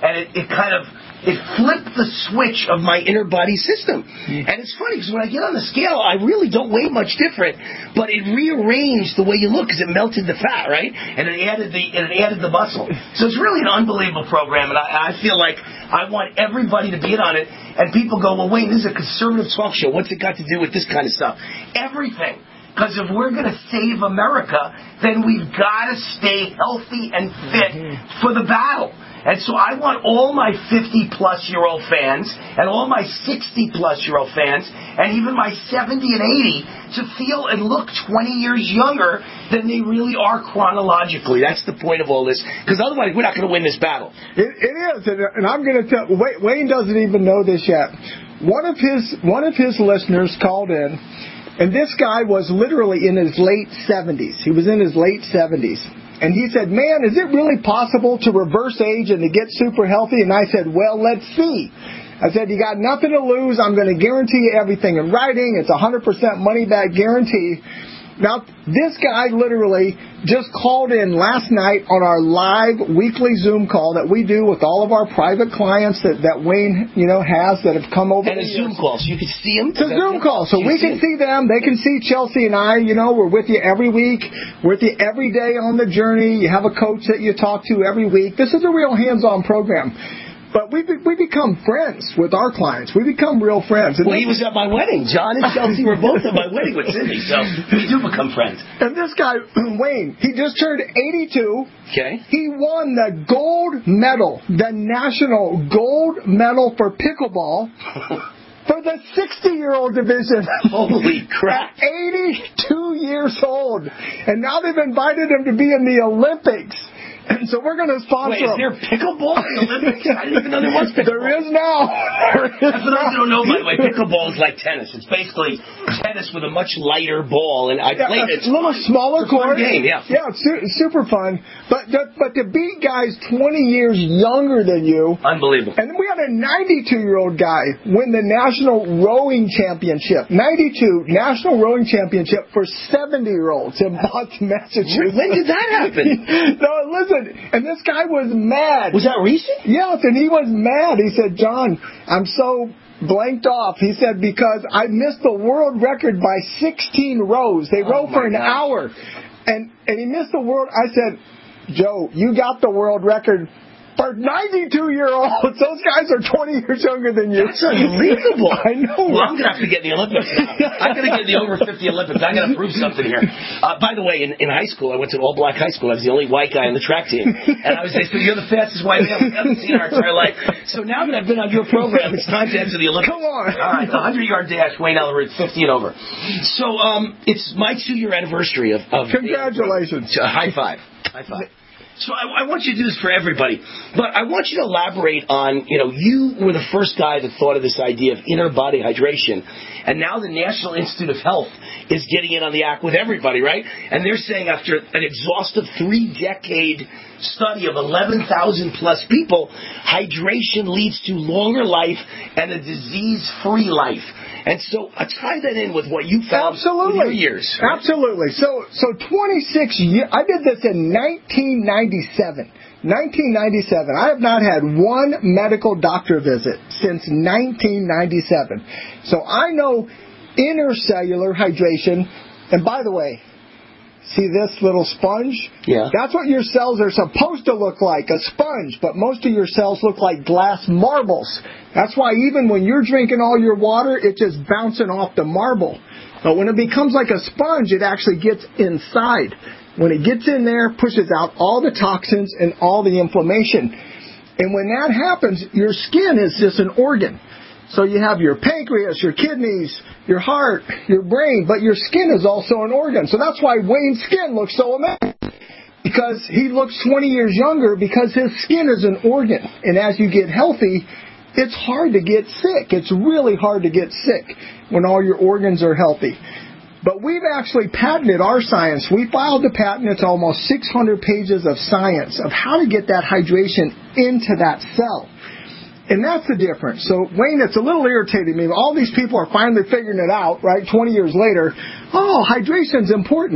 and it kind of flipped the switch of my inner body system. And it's funny because when I get on the scale, I really don't weigh much different, but it rearranged the way you look because it melted the fat, right? And it added the muscle. So it's really an unbelievable program, and I feel like I want everybody to be in on it. And people go, well, wait, this is a conservative talk show. What's it got to do with this kind of stuff? Everything. Because if we're going to save America, then we've got to stay healthy and fit for the battle. And so I want all my 50-plus-year-old fans and all my 60-plus-year-old fans and even my 70 and 80 to feel and look 20 years younger than they really are chronologically. That's the point of all this. Because otherwise, we're not going to win this battle. It is. And I'm going to tell Wayne doesn't even know this yet. One of his listeners called in, and this guy was literally in his late 70s. He was in his late 70s. And he said, man, is it really possible to reverse age and to get super healthy? And I said, well, let's see. I said, you got nothing to lose. I'm going to guarantee you everything in writing. It's 100% money-back guarantee. Now, this guy literally just called in last night on our live weekly Zoom call that we do with all of our private clients that Wayne, has that have come over. And a Zoom call, so you can see them? It's a Zoom call, so we can see them. They can see Chelsea and I. We're with you every week. We're with you every day on the journey. You have a coach that you talk to every week. This is a real hands-on program. But we become friends with our clients. We become real friends. Well, he was at my wedding. John and Chelsea were both at my wedding with Cindy, so we do become friends. And this guy, Wayne, he just turned 82. Okay. He won the gold medal, the national gold medal for pickleball for the 60-year-old division. Holy crap. At 82 years old. And now they've invited him to be in the Olympics. And so we're going to sponsor. Wait, is there pickleball in the Olympics? I didn't even know there was pickleball. There is now. For those who don't know, by the way, pickleball is like tennis. It's basically tennis with a much lighter ball, and I played it. It's a little smaller court. Game, yeah. Yeah, it's super fun. But to beat guys 20 years younger than you. Unbelievable. And then we had a 92-year-old guy win the National Rowing Championship. 92 National Rowing Championship for 70-years-olds in Boston, Massachusetts. When did that happen? No, listen. And this guy was mad. Was that recent? Yes, and he was mad. He said, John, I'm so blanked off. He said, because I missed the world record by 16 rows. They row for an hour. And he missed the world. I said, Joe, you got the world record for 92-year-olds. Those guys are 20 years younger than you. That's unbelievable. I know. Well, I'm going to have to get in the Olympics. I'm going to get in the over 50 Olympics. I got to prove something here. By the way, in high school, I went to an all-black high school. I was the only white guy on the track team. And I was saying, so you're the fastest white man we haven't seen our entire life. So now that I've been on your program, it's time to enter the Olympics. Come on. All right, the 100-yard dash, Wayne Ellery, 50 and over. So it's my 2-year anniversary of Congratulations. High five. High five. So I want you to do this for everybody, but I want you to elaborate on, you were the first guy that thought of this idea of inner body hydration, and now the National Institute of Health is getting in on the act with everybody, right? And they're saying after an exhaustive 3-decade study of 11,000-plus people, hydration leads to longer life and a disease-free life. And so tie that in with what you found with your years. Right? Absolutely. So 26 years. I did this in 1997. 1997. I have not had one medical doctor visit since 1997. So I know intercellular hydration. And by the way, see this little sponge? Yeah. That's what your cells are supposed to look like, a sponge. But most of your cells look like glass marbles. That's why even when you're drinking all your water, it's just bouncing off the marble. But when it becomes like a sponge, it actually gets inside. When it gets in there, pushes out all the toxins and all the inflammation. And when that happens, your skin is just an organ. So you have your pancreas, your kidneys, your heart, your brain, but your skin is also an organ. So that's why Wayne's skin looks so amazing. Because he looks 20 years younger because his skin is an organ. And as you get healthy, it's hard to get sick. It's really hard to get sick when all your organs are healthy. But we've actually patented our science. We filed the patent. It's almost 600 pages of science of how to get that hydration into that cell. And that's the difference. So, Wayne, it's a little irritating me. All these people are finally figuring it out, right, 20 years later. Oh, hydration's important.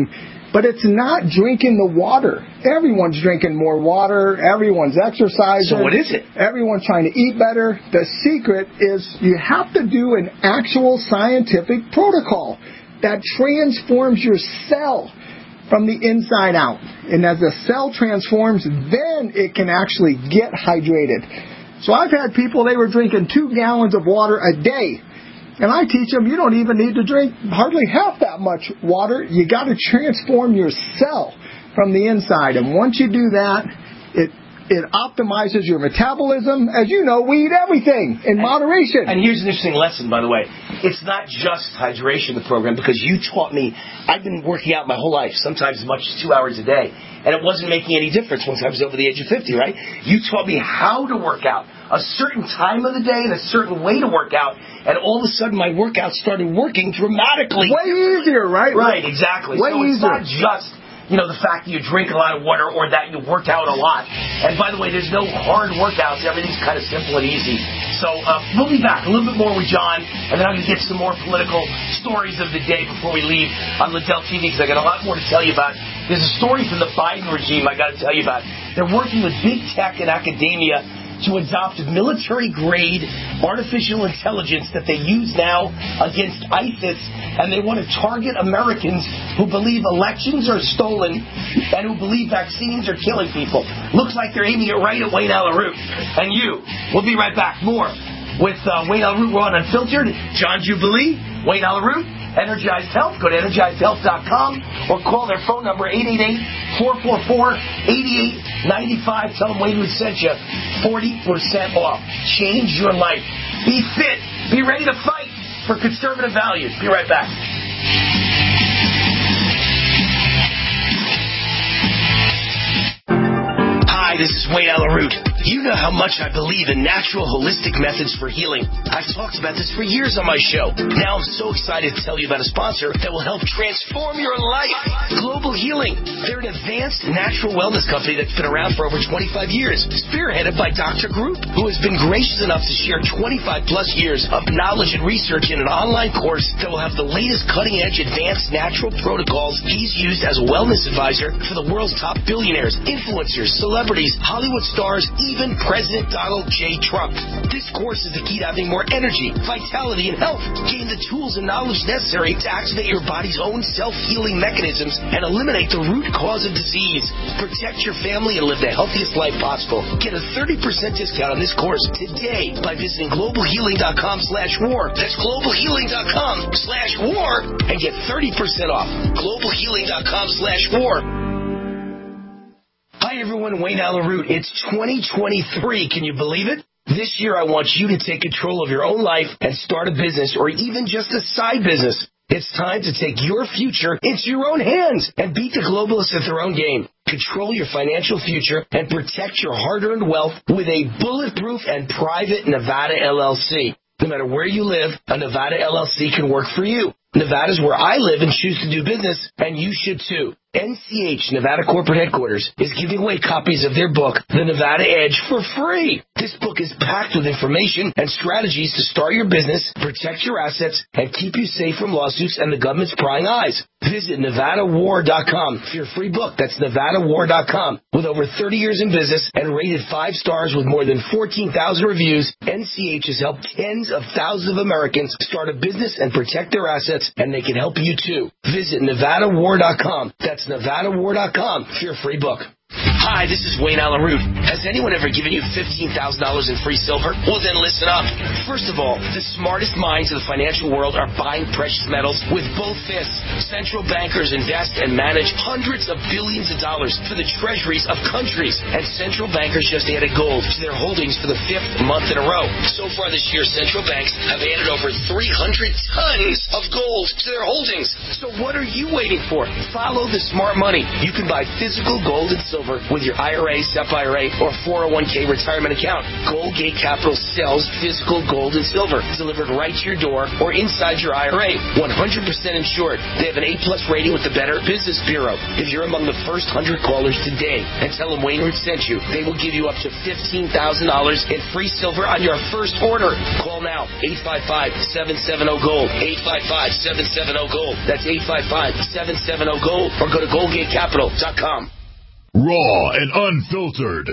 But it's not drinking the water. Everyone's drinking more water. Everyone's exercising. So what is it? Everyone's trying to eat better. The secret is you have to do an actual scientific protocol that transforms your cell from the inside out. And as the cell transforms, then it can actually get hydrated. So I've had people, they were drinking 2 gallons of water a day. And I teach them, you don't even need to drink hardly half that much water. You got to transform your cell from the inside. And once you do that, it optimizes your metabolism. As you know, we eat everything in moderation. And here's an interesting lesson, by the way. It's not just hydration, the program, because you taught me. I've been working out my whole life, sometimes as much as 2 hours a day. And it wasn't making any difference once I was over the age of 50, right? You taught me how to work out, a certain time of the day and a certain way to work out. And all of a sudden, my workout started working dramatically. Way easier, right? Right, exactly. Way so it's easier. not just, the fact that you drink a lot of water or that you worked out a lot. And by the way, there's no hard workouts. Everything's kind of simple and easy. So we'll be back a little bit more with John, and then I'm going to get some more political stories of the day before we leave on Liddell TV, because I got a lot more to tell you about. There's a story from the Biden regime I got to tell you about. They're working with big tech and academia to adopt military-grade artificial intelligence that they use now against ISIS, and they want to target Americans who believe elections are stolen and who believe vaccines are killing people. Looks like they're aiming it right at Wayne Allyn Root and you. We'll be right back. More with Wayne Allyn Root. We're on Unfiltered. John Jubilee, Wayne Allyn Root, Energized Health. Go to EnergizedHealth.com or call their phone number 888-444-8895. Tell them Wayne Root sent you 40% off. Change your life. Be fit. Be ready to fight for conservative values. Be right back. Hi, this is Wayne Allyn Root. You know how much I believe in natural, holistic methods for healing. I've talked about this for years on my show. Now I'm so excited to tell you about a sponsor that will help transform your life. Global Healing. They're an advanced natural wellness company that's been around for over 25 years, spearheaded by Dr. Group, who has been gracious enough to share 25-plus years of knowledge and research in an online course that will have the latest cutting-edge advanced natural protocols he's used as a wellness advisor for the world's top billionaires, influencers, celebrities, Hollywood stars, even President Donald J. Trump. This course is the key to having more energy, vitality, and health. Gain the tools and knowledge necessary to activate your body's own self-healing mechanisms and eliminate the root cause of disease. Protect your family and live the healthiest life possible. Get a 30% discount on this course today by visiting globalhealing.com/war. That's globalhealing.com/war and get 30% off. globalhealing.com/war. Hi everyone, Wayne Allyn Root. It's 2023. Can you believe it? This year I want you to take control of your own life and start a business or even just a side business. It's time to take your future into your own hands and beat the globalists at their own game. Control your financial future and protect your hard-earned wealth with a bulletproof and private Nevada LLC. No matter where you live, a Nevada LLC can work for you. Nevada's where I live and choose to do business, and you should too. NCH, Nevada Corporate Headquarters, is giving away copies of their book, The Nevada Edge, for free. This book is packed with information and strategies to start your business, protect your assets, and keep you safe from lawsuits and the government's prying eyes. Visit NevadaWar.com for your free book. That's NevadaWar.com. With over 30 years in business and rated 5 stars with more than 14,000 reviews, NCH has helped tens of thousands of Americans start a business and protect their assets, and they can help you too. Visit NevadaWar.com. That's NevadaWar.com for your free book. Hi, this is Wayne Allyn Root. Has anyone ever given you $15,000 in free silver? Well, then listen up. First of all, the smartest minds of the financial world are buying precious metals with both fists. Central bankers invest and manage hundreds of billions of dollars for the treasuries of countries. And central bankers just added gold to their holdings for the 5th month in a row. So far this year, central banks have added over 300 tons of gold to their holdings. So what are you waiting for? Follow the smart money. You can buy physical gold and silver with your IRA, SEP IRA, or 401k retirement account. Goldgate Capital sells physical gold and silver delivered right to your door or inside your IRA. 100% insured. They have an A-plus rating with the Better Business Bureau. If you're among the first 100 callers today and tell them Wainwright sent you, they will give you up to $15,000 in free silver on your first order. Call now. 855-770-GOLD. 855-770-GOLD. That's 855-770-GOLD. Or go to GoldgateCapital.com. Raw and unfiltered.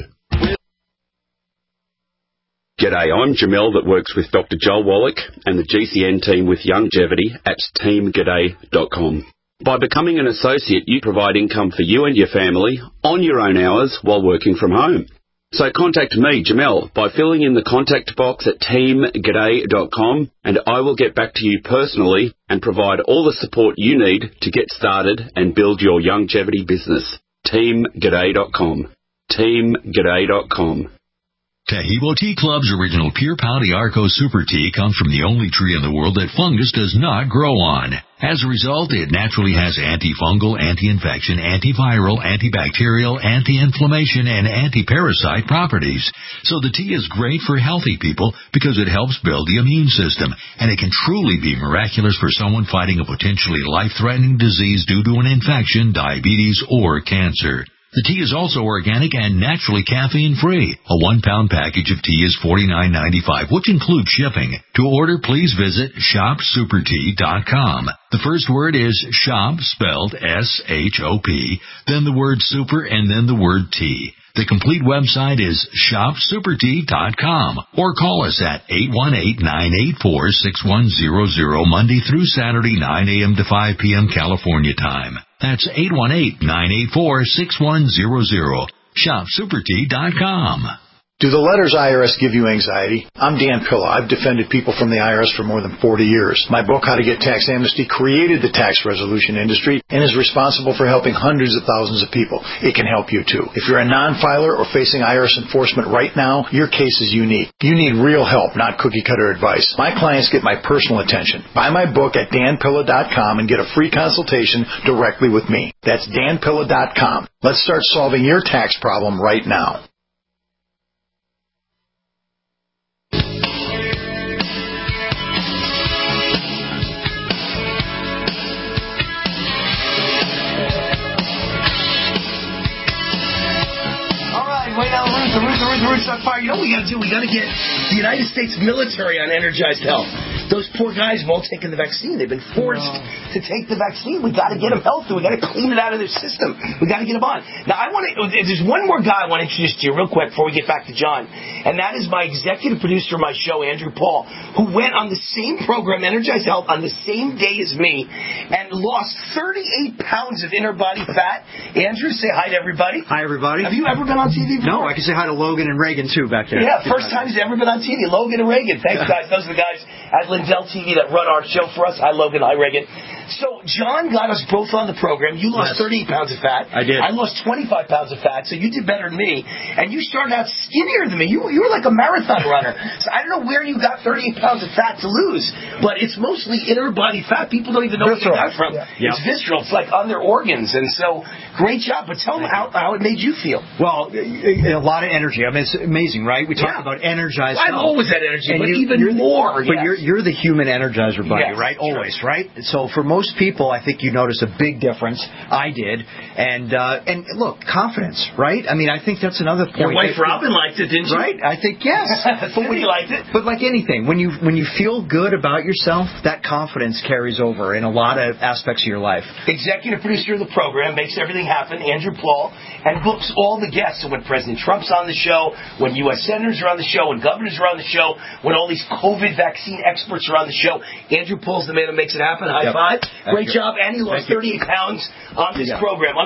G'day, I'm Jamel that works with Dr. Joel Wallach and the GCN team with Longevity at teamg'day.com. By becoming an associate, you provide income for you and your family on your own hours while working from home. So contact me, Jamel, by filling in the contact box at teamg'day.com, and I will get back to you personally and provide all the support you need to get started and build your longevity business. teamg'day.com. teamg'day.com. Tahibo Tea Club's original Pure Pau Arco Super Tea comes from the only tree in the world that fungus does not grow on. As a result, it naturally has antifungal, anti-infection, antiviral, antibacterial, anti-inflammation, and anti-parasite properties. So the tea is great for healthy people because it helps build the immune system, and it can truly be miraculous for someone fighting a potentially life-threatening disease due to an infection, diabetes, or cancer. The tea is also organic and naturally caffeine-free. A 1-pound package of tea is $49.95, which includes shipping. To order, please visit shopsupertea.com. The first word is shop, spelled S-H-O-P, then the word super, and then the word tea. The complete website is shopsupertea.com, or call us at 818-984-6100 Monday through Saturday, 9 a.m. to 5 p.m. California time. That's 818-984-6100. shopsupertea.com. Do the letters IRS give you anxiety? I'm Dan Pilla. I've defended people from the IRS for more than 40 years. My book, How to Get Tax Amnesty, created the tax resolution industry and is responsible for helping hundreds of thousands of people. It can help you too. If you're a non-filer or facing IRS enforcement right now, your case is unique. You need real help, not cookie-cutter advice. My clients get my personal attention. Buy my book at danpilla.com and get a free consultation directly with me. That's danpilla.com. Let's start solving your tax problem right now. Right now, the roots on fire. You know what we got to do? We got to get the United States military on energized health. Those poor guys have all taken the vaccine. They've been forced to take the vaccine. We got to get them healthy. We got to clean it out of their system. We got to get them on. Now, there's one more guy I want to introduce to you real quick before we get back to John, and that is my executive producer of my show, Andrew Paul, who went on the same program, Energized Health, on the same day as me, and lost 38 pounds of inner body fat. Andrew, say hi to everybody. Hi, everybody. Have you ever been on TV before? No, I can say hi to Logan and Reagan, too, back there. Yeah, first time he's ever been on TV. Logan and Reagan. Thanks, guys. Those are the guys at Lindell TV that run our show for us. Hi, Logan. Hi, Reagan. So John got us both on the program. You lost 38 pounds of fat. I did. I lost 25 pounds of fat, so you did better than me. And you started out skinnier than me. You were like a marathon runner. So I don't know where you got 38 pounds of fat to lose, but it's mostly inner body fat. People don't even know where you got it from. Yeah. It's visceral. It's like on their organs. And so, great job. But tell them how it made you feel. Well, a lot of energy. I mean, it's amazing, right? We talk about energized health. I've always had energy, but even more. But you're the human energizer buddy, right? Always, right? So for most people, I think you notice a big difference. I did. And look, confidence, right? I mean, I think that's another point. Your wife Robin liked it, didn't she? Right? I think, yes. But when you liked it. But like anything, when you feel good about yourself, that confidence carries over in a lot of aspects of your life. Executive producer of the program, makes everything happen, Andrew Paul, and books all the guests. So when President Trump's on the show, when U.S. senators are on the show, when governors are on the show, when all these COVID vaccine experts are on the show, Andrew Paul's the man who makes it happen. High five. Great job. And he lost 38 pounds on this program.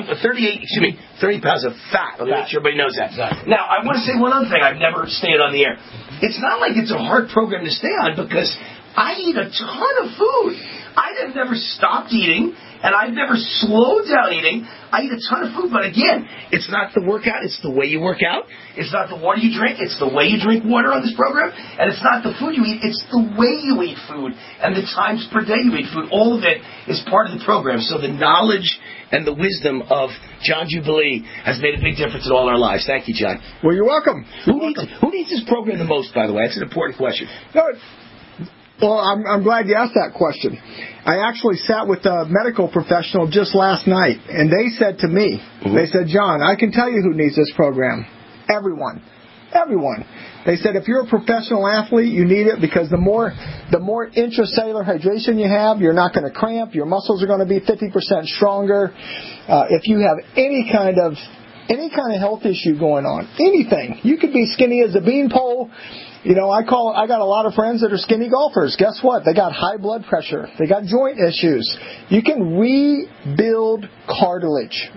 30 pounds of fat. Let me make sure everybody knows that. Exactly. Now, I want to say one other thing. I've never stayed on the air. It's not like it's a hard program to stay on because I eat a ton of food. I have never stopped eating, And I've never slowed down eating. I eat a ton of food, but again, it's not the workout, it's the way you work out. It's not the water you drink, it's the way you drink water on this program. And it's not the food you eat, it's the way you eat food and the times per day you eat food. All of it is part of the program. So the knowledge and the wisdom of John Jubilee has made a big difference in all our lives. Thank you, John. Well, you're welcome. Who needs this program the most, by the way? That's an important question. Well, I'm glad you asked that question. I actually sat with a medical professional just last night, and they said to me, they said, John, I can tell you who needs this program. Everyone. Everyone. They said if you're a professional athlete, you need it because the more intracellular hydration you have, you're not going to cramp. Your muscles are going to be 50% stronger. If you have any kind of health issue going on, anything, you could be skinny as a beanpole. You know, I got a lot of friends that are skinny golfers. Guess what? They got high blood pressure. They got joint issues. You can rebuild cartilage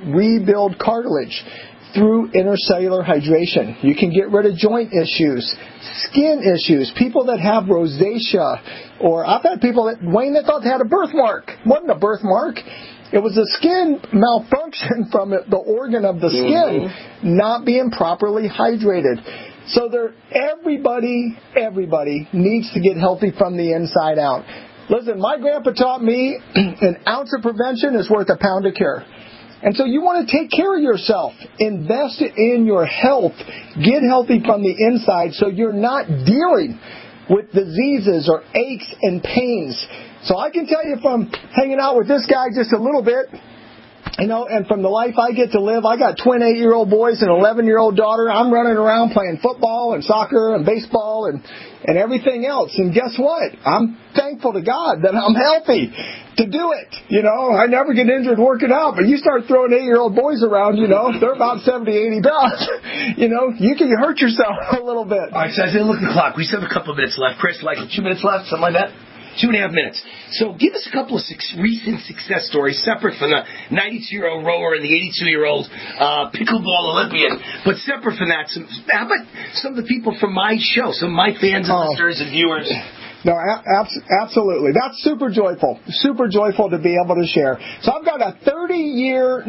through intercellular hydration. You can get rid of joint issues, skin issues, people that have rosacea, or I've had people that thought they had a birthmark. It wasn't a birthmark. It was a skin malfunction from the organ of the skin not being properly hydrated. So everybody needs to get healthy from the inside out. Listen, my grandpa taught me an ounce of prevention is worth a pound of cure. And so you want to take care of yourself. Invest in your health. Get healthy from the inside so you're not dealing with diseases or aches and pains. So I can tell you from hanging out with this guy just a little bit, you know, and from the life I get to live, I got twin 8-year-old boys and an 11-year-old daughter. I'm running around playing football and soccer and baseball and everything else. And guess what? I'm thankful to God that I'm healthy to do it. You know, I never get injured working out, but you start throwing 8-year-old boys around, you know, they're about 70, 80 pounds. You know, you can hurt yourself a little bit. All right, so I said, look at the clock. We still have a couple of minutes left. Chris, like 2 minutes left, something like that? 2.5 minutes. So give us a couple of recent success stories, separate from the 92-year-old rower and the 82-year-old pickleball Olympian. But separate from that, how about some of the people from my show, some of my fans and listeners and viewers? No, absolutely. That's super joyful to be able to share. So I've got a 30-year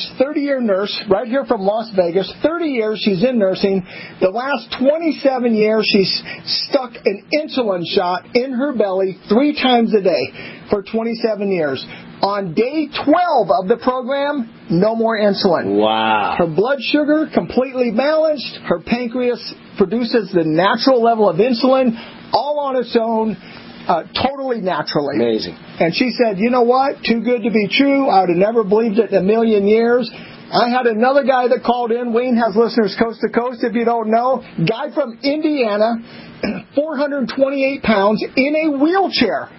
nurse right here from Las Vegas. 30 years she's in nursing. The last 27 years she's stuck an insulin shot in her belly 3 times a day for 27 years. On day 12 of the program, no more insulin. Wow. Her blood sugar completely balanced. Her pancreas produces the natural level of insulin all on its own, totally naturally. Amazing. And she said, you know what? Too good to be true. I would have never believed it in a million years. I had another guy that called in. Wayne has listeners coast to coast, if you don't know. Guy from Indiana, 428 pounds, in a wheelchair,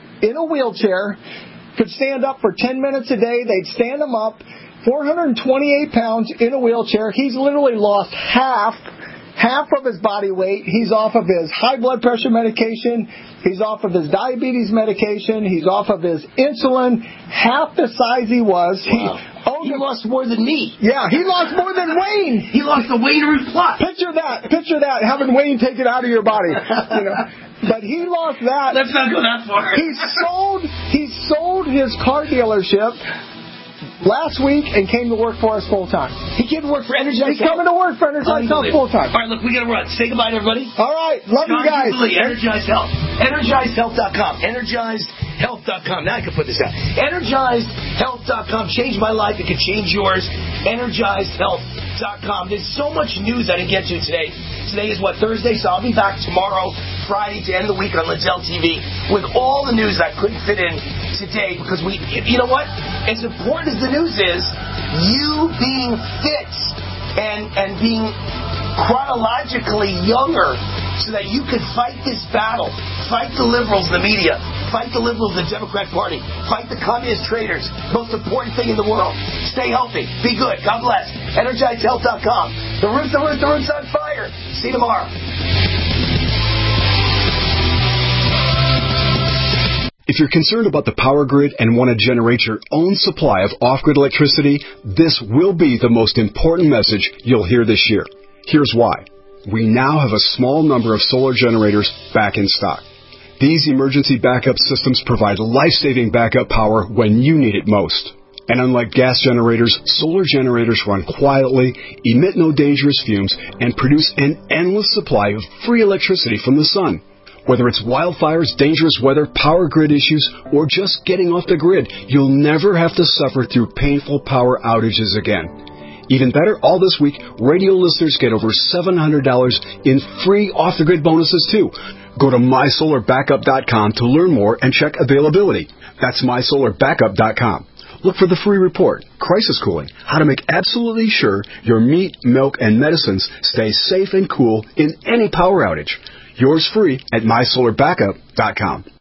could stand up for 10 minutes a day. They'd stand him up. 428 pounds in a wheelchair. He's literally lost half of his body weight. He's off of his high blood pressure medication. He's off of his diabetes medication. He's off of his insulin. Half the size he was. Wow. He lost more than me. Yeah, he lost more than Wayne. He lost the Wayne Root plot. Picture that, having Wayne take it out of your body. You know. But he lost that. Let's not go that far. He sold his car dealership last week and came to work for us full time. He came to work for Energize Health. He's coming to work for Energize Health full time. All right, look, we got to run. Say goodbye to everybody. All right, love you guys. Energize Health. EnergizedHealth.com. EnergizedHealth.com. Now I can put this out. EnergizedHealth.com. Changed my life. It could change yours. EnergizedHealth.com. There's so much news I didn't get to today. Today is Thursday, so I'll be back tomorrow, Friday, to end the week on Liddell TV with all the news I couldn't fit in today because you know what? As important as the news is, you being fit and being chronologically younger so that you could fight this battle, fight the liberals in the media, fight the liberals in the Democrat Party, fight the communist traitors, most important thing in the world. Stay healthy, be good, God bless. EnergizedHealth.com. The root's on fire. See you tomorrow. If you're concerned about the power grid and want to generate your own supply of off-grid electricity, this will be the most important message you'll hear this year. Here's why. We now have a small number of solar generators back in stock. These emergency backup systems provide life-saving backup power when you need it most. And unlike gas generators, solar generators run quietly, emit no dangerous fumes, and produce an endless supply of free electricity from the sun. Whether it's wildfires, dangerous weather, power grid issues, or just getting off the grid, you'll never have to suffer through painful power outages again. Even better, all this week, radio listeners get over $700 in free off-the-grid bonuses, too. Go to MySolarBackup.com to learn more and check availability. That's MySolarBackup.com. Look for the free report, Crisis Cooling, how to make absolutely sure your meat, milk, and medicines stay safe and cool in any power outage. Yours free at MySolarBackup.com.